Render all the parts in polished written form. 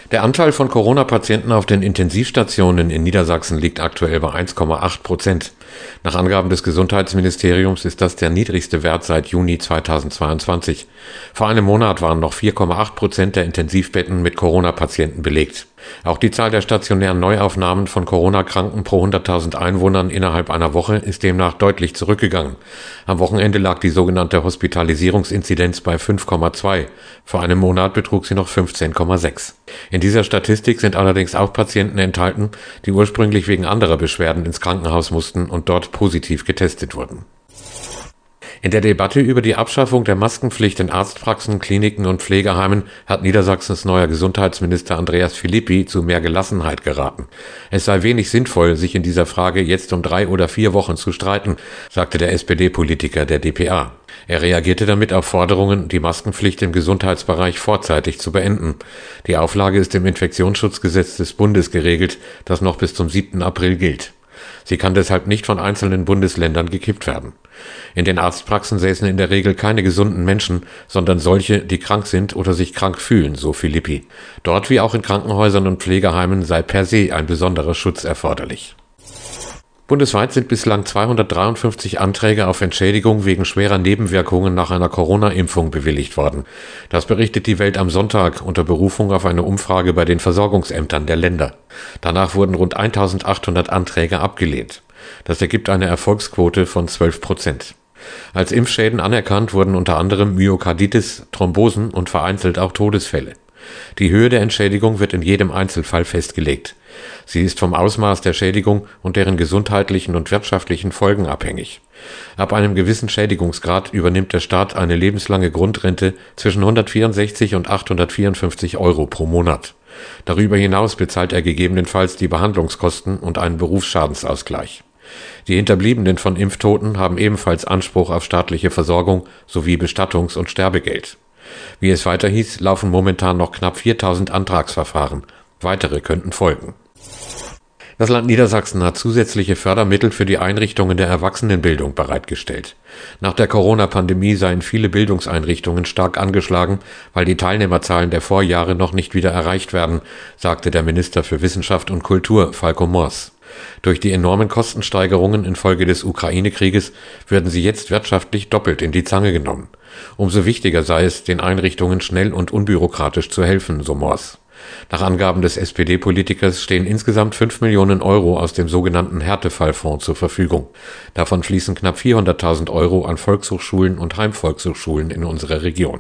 Der Anteil von Corona-Patienten auf den Intensivstationen in Niedersachsen liegt aktuell bei 1,8%. Nach Angaben des Gesundheitsministeriums ist das der niedrigste Wert seit Juni 2022. Vor einem Monat waren noch 4,8% der Intensivbetten mit Corona-Patienten belegt. Auch die Zahl der stationären Neuaufnahmen von Corona-Kranken pro 100.000 Einwohnern innerhalb einer Woche ist demnach deutlich zurückgegangen. Am Wochenende lag die sogenannte Hospitalisierungsinzidenz bei 5,2. Vor einem Monat betrug sie noch 15,6. In dieser Statistik sind allerdings auch Patienten enthalten, die ursprünglich wegen anderer Beschwerden ins Krankenhaus mussten und dort positiv getestet wurden. In der Debatte über die Abschaffung der Maskenpflicht in Arztpraxen, Kliniken und Pflegeheimen hat Niedersachsens neuer Gesundheitsminister Andreas Philippi zu mehr Gelassenheit geraten. Es sei wenig sinnvoll, sich in dieser Frage jetzt um 3 oder 4 Wochen zu streiten, sagte der SPD-Politiker der dpa. Er reagierte damit auf Forderungen, die Maskenpflicht im Gesundheitsbereich vorzeitig zu beenden. Die Auflage ist im Infektionsschutzgesetz des Bundes geregelt, das noch bis zum 7. April gilt. Sie kann deshalb nicht von einzelnen Bundesländern gekippt werden. In den Arztpraxen säßen in der Regel keine gesunden Menschen, sondern solche, die krank sind oder sich krank fühlen, so Philippi. Dort wie auch in Krankenhäusern und Pflegeheimen sei per se ein besonderer Schutz erforderlich. Bundesweit sind bislang 253 Anträge auf Entschädigung wegen schwerer Nebenwirkungen nach einer Corona-Impfung bewilligt worden. Das berichtet die Welt am Sonntag unter Berufung auf eine Umfrage bei den Versorgungsämtern der Länder. Danach wurden rund 1.800 Anträge abgelehnt. Das ergibt eine Erfolgsquote von 12%. Als Impfschäden anerkannt wurden unter anderem Myokarditis, Thrombosen und vereinzelt auch Todesfälle. Die Höhe der Entschädigung wird in jedem Einzelfall festgelegt. Sie ist vom Ausmaß der Schädigung und deren gesundheitlichen und wirtschaftlichen Folgen abhängig. Ab einem gewissen Schädigungsgrad übernimmt der Staat eine lebenslange Grundrente zwischen 164 und 854 Euro pro Monat. Darüber hinaus bezahlt er gegebenenfalls die Behandlungskosten und einen Berufsschadенsausgleich. Die Hinterbliebenen von Impftoten haben ebenfalls Anspruch auf staatliche Versorgung sowie Bestattungs- und Sterbegeld. Wie es weiter hieß, laufen momentan noch knapp 4.000 Antragsverfahren. Weitere könnten folgen. Das Land Niedersachsen hat zusätzliche Fördermittel für die Einrichtungen der Erwachsenenbildung bereitgestellt. Nach der Corona-Pandemie seien viele Bildungseinrichtungen stark angeschlagen, weil die Teilnehmerzahlen der Vorjahre noch nicht wieder erreicht werden, sagte der Minister für Wissenschaft und Kultur, Falco Mors. Durch die enormen Kostensteigerungen infolge des Ukraine-Krieges würden sie jetzt wirtschaftlich doppelt in die Zange genommen. Umso wichtiger sei es, den Einrichtungen schnell und unbürokratisch zu helfen, so Mors. Nach Angaben des SPD-Politikers stehen insgesamt 5 Millionen Euro aus dem sogenannten Härtefallfonds zur Verfügung. Davon fließen knapp 400.000 Euro an Volkshochschulen und Heimvolkshochschulen in unserer Region.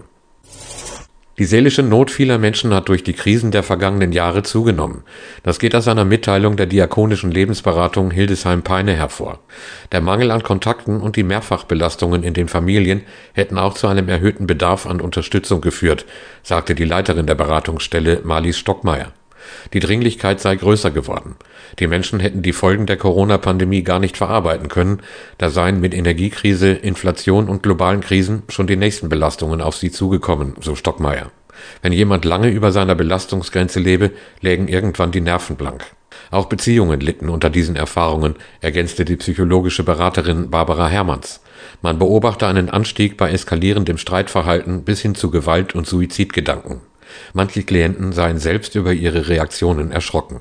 Die seelische Not vieler Menschen hat durch die Krisen der vergangenen Jahre zugenommen. Das geht aus einer Mitteilung der diakonischen Lebensberatung Hildesheim-Peine hervor. Der Mangel an Kontakten und die Mehrfachbelastungen in den Familien hätten auch zu einem erhöhten Bedarf an Unterstützung geführt, sagte die Leiterin der Beratungsstelle Marlies Stockmeier. Die Dringlichkeit sei größer geworden. Die Menschen hätten die Folgen der Corona-Pandemie gar nicht verarbeiten können, da seien mit Energiekrise, Inflation und globalen Krisen schon die nächsten Belastungen auf sie zugekommen, so Stockmeier. Wenn jemand lange über seiner Belastungsgrenze lebe, lägen irgendwann die Nerven blank. Auch Beziehungen litten unter diesen Erfahrungen, ergänzte die psychologische Beraterin Barbara Hermanns. Man beobachte einen Anstieg bei eskalierendem Streitverhalten bis hin zu Gewalt- und Suizidgedanken. Manche Klienten seien selbst über ihre Reaktionen erschrocken.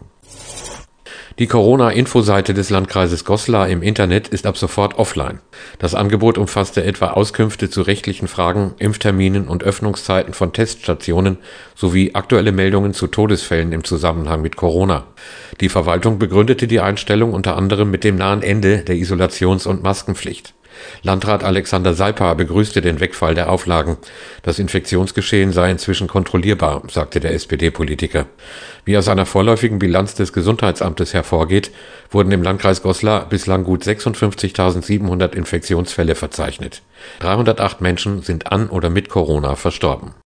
Die Corona-Infoseite des Landkreises Goslar im Internet ist ab sofort offline. Das Angebot umfasste etwa Auskünfte zu rechtlichen Fragen, Impfterminen und Öffnungszeiten von Teststationen sowie aktuelle Meldungen zu Todesfällen im Zusammenhang mit Corona. Die Verwaltung begründete die Einstellung unter anderem mit dem nahen Ende der Isolations- und Maskenpflicht. Landrat Alexander Seiper begrüßte den Wegfall der Auflagen. Das Infektionsgeschehen sei inzwischen kontrollierbar, sagte der SPD-Politiker. Wie aus einer vorläufigen Bilanz des Gesundheitsamtes hervorgeht, wurden im Landkreis Goslar bislang gut 56.700 Infektionsfälle verzeichnet. 308 Menschen sind an oder mit Corona verstorben.